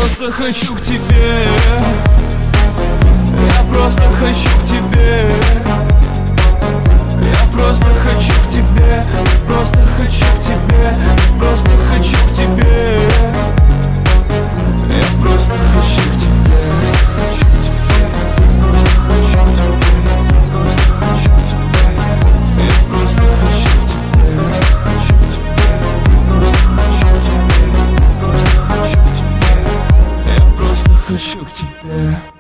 просто хочу к тебе. Я просто хочу к тебе. Я просто хочу к тебе. Просто хочу к тебе. Просто хочу к тебе. Я просто хочу к тебе. Я просто хочу к тебе. Я просто хочу к тебе.